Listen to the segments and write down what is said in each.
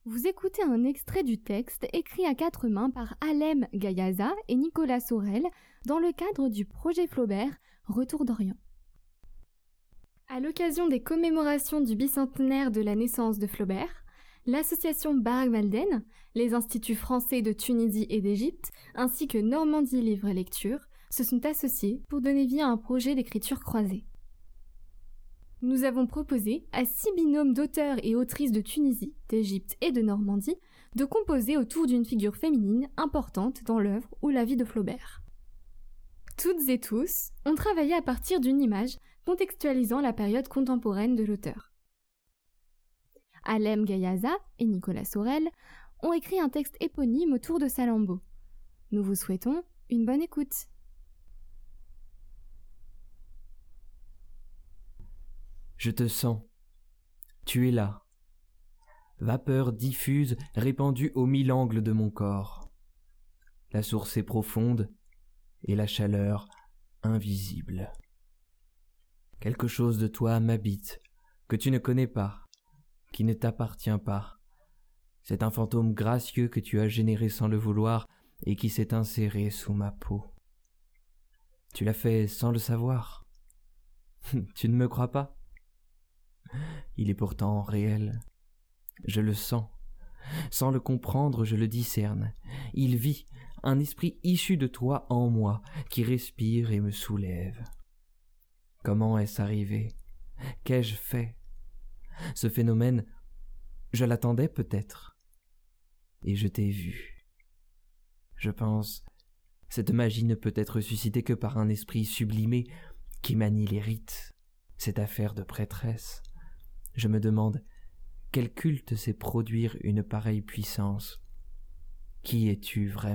Vous écoutez un extrait du texte écrit à quatre mains par Alem Gayaza et Nicolas Sorel dans le cadre du projet Flaubert Retour d'Orient. À l'occasion des commémorations du bicentenaire de la naissance de Flaubert, l'association Barak Walden, les instituts français de Tunisie et d'Égypte, ainsi que Normandie Livre et Lecture, se sont associés pour donner vie à un projet d'écriture croisée. Nous avons proposé à 6 binômes d'auteurs et autrices de Tunisie, d'Égypte et de Normandie de composer autour d'une figure féminine importante dans l'œuvre ou la vie de Flaubert. Toutes et tous ont travaillé à partir d'une image contextualisant la période contemporaine de l'auteur. Alem Gayaza et Nicolas Sorel ont écrit un texte éponyme autour de Salammbô. Nous vous souhaitons une bonne écoute. Je te sens. Tu es là. Vapeur diffuse répandue aux 1000 angles de mon corps. La source est profonde et la chaleur invisible. Quelque chose de toi m'habite, que tu ne connais pas, qui ne t'appartient pas. C'est un fantôme gracieux que tu as généré sans le vouloir et qui s'est inséré sous ma peau. Tu l'as fait sans le savoir. Tu ne me crois pas ? Il est pourtant réel. Je le sens. Sans le comprendre, je le discerne. Il vit, un esprit issu de toi en moi, qui respire et me soulève. Comment est-ce arrivé ? Qu'ai-je fait ? Ce phénomène, je l'attendais peut-être. Et je t'ai vu. Je pense, cette magie ne peut être suscitée que par un esprit sublimé qui manie les rites, cette affaire de prêtresse. Je me demande, quel culte sait produire une pareille puissance ? Qui es-tu vraiment ?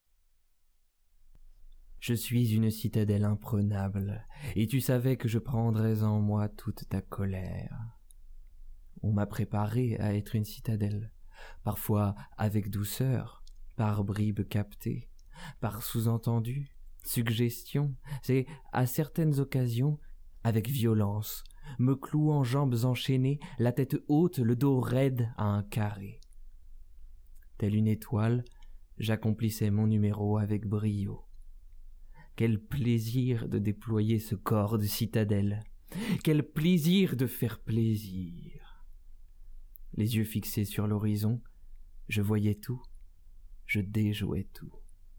Je suis une citadelle imprenable, et tu savais que je prendrais en moi toute ta colère. On m'a préparé à être une citadelle, parfois avec douceur, par bribes captées, par sous-entendu, suggestion, c'est à certaines occasions avec violence, me clouant jambes enchaînées, la tête haute, le dos raide à un carré. Telle une étoile, j'accomplissais mon numéro avec brio. Quel plaisir de déployer ce corps de citadelle! Quel plaisir de faire plaisir! Les yeux fixés sur l'horizon, je voyais tout, je déjouais tout.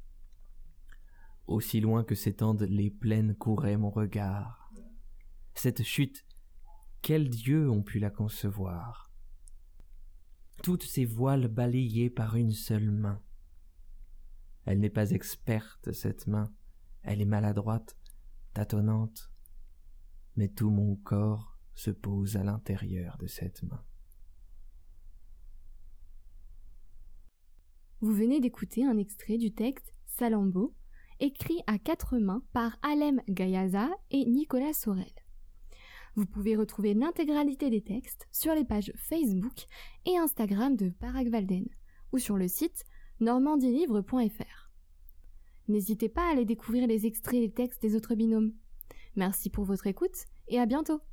Aussi loin que s'étendent les plaines courait mon regard. Cette chute, quels dieux ont pu la concevoir? Toutes ces voiles balayées par une seule main. Elle n'est pas experte, cette main, elle est maladroite, tâtonnante, mais tout mon corps se pose à l'intérieur de cette main. Vous venez d'écouter un extrait du texte Salammbô, écrit à quatre mains par Alem Gayaza et Nicolas Sorel. Vous pouvez retrouver l'intégralité des textes sur les pages Facebook et Instagram de Barak Walden ou sur le site normandielivre.fr. N'hésitez pas à aller découvrir les extraits et les textes des autres binômes. Merci pour votre écoute et à bientôt.